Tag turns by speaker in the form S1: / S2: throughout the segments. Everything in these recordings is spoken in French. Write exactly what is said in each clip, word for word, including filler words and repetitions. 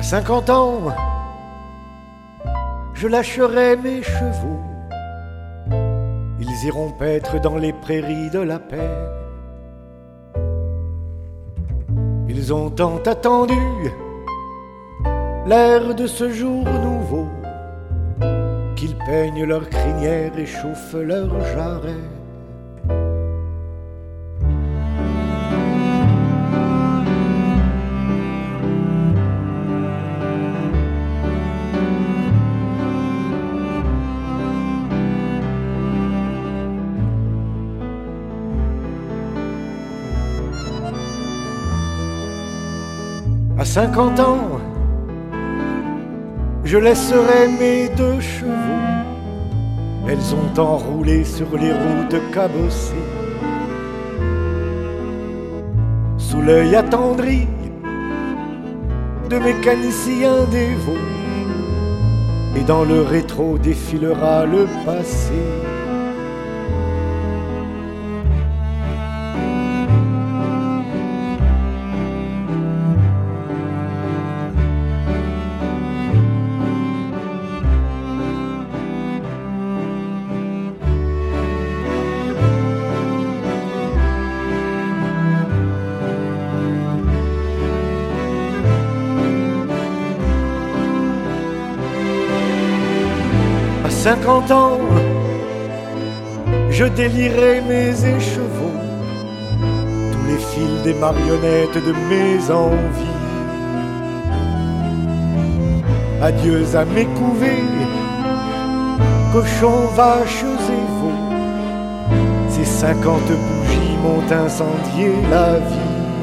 S1: cinquante ans, je lâcherai mes chevaux. Ils iront paître dans les prairies de la paix. Ils ont tant attendu l'air de ce jour nouveau qu'ils peignent leurs crinières et chauffent leurs jarrets. À cinquante ans, je laisserai mes deux chevaux. Elles ont enroulé sur les routes cabossées. Sous l'œil attendri de mécaniciens dévots, et dans le rétro défilera le passé. À cinquante ans, je délierai mes écheveaux, tous les fils des marionnettes de mes envies. Adieu à mes couvées, cochons, vaches et veaux. Ces cinquante bougies m'ont incendié la vie.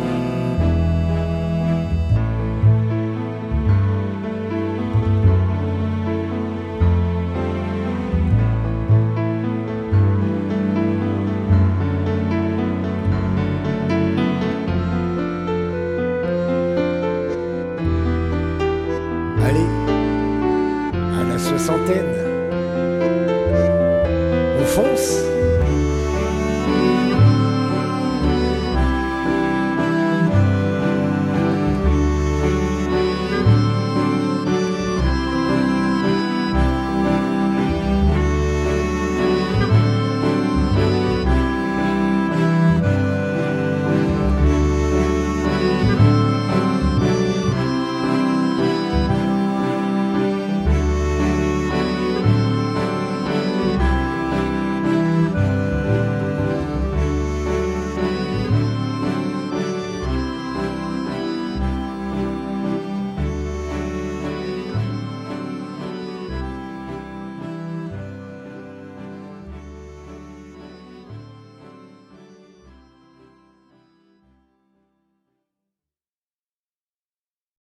S1: Allez, à la soixantaine, on fonce.